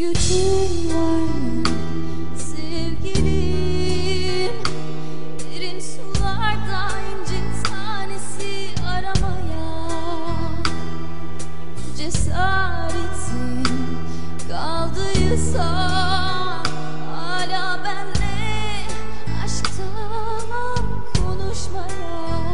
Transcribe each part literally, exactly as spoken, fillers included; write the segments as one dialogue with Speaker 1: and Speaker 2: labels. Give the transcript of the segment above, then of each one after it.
Speaker 1: gücün var mı sevgilim? Derin sularda inci tanesi aramaya cesaretin kaldıysa hala benle aşktan konuşmaya.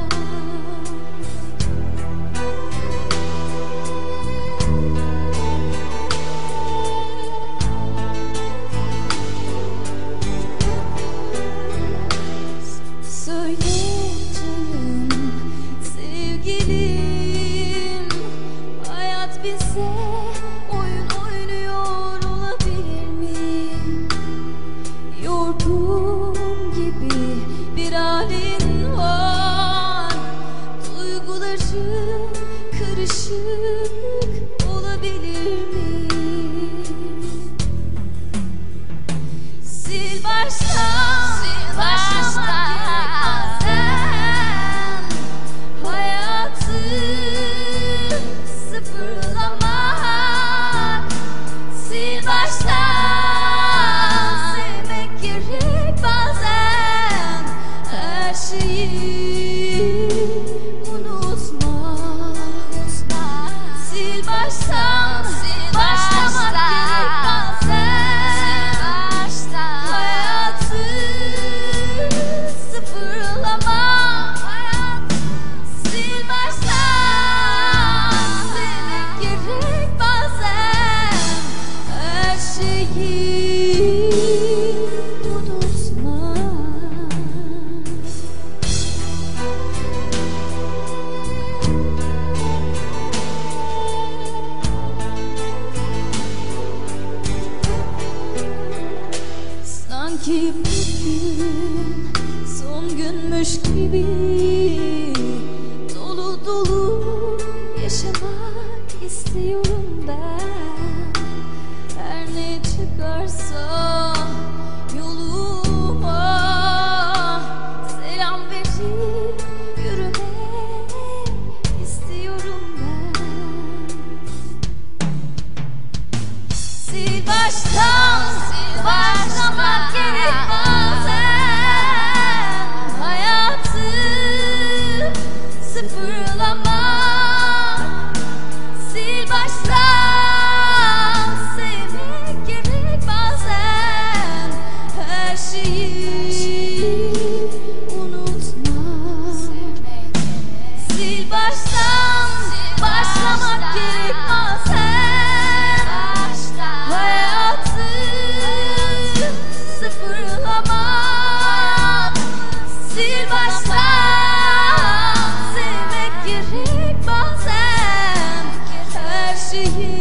Speaker 1: Söyle canım sevgilim, hayat bize oyun oynuyor olabilir mi? Yorgun gibi bir halin var, duyguların karışık olabilir mi? Sil baştan, sil baştan hayatı sıfırlamak. Sil baştan sevmek gerek bazen, her şeyi unutmak. Sil baştan, sil başlamak gerek bazen, hayatı sıfırlamak. Sil baştan sevmek gerek bazen, her şeyi unutmak. Sanki bugün son günmüş gibi dolu dolu yaşamak istiyorum ben. Her ne çıkarsa yoluma selam verip yürümek istiyorum ben. Sil baştan, sil başlamak gerek bazen, hayatı sıfırlamak. Sil baştan sevmek gerek bazen, her şeyi unutmak. Sil baştan başlamak gerek bazen, hayatı sıfırlamak. Sil baştan sevmek gerek bazen, her şeyi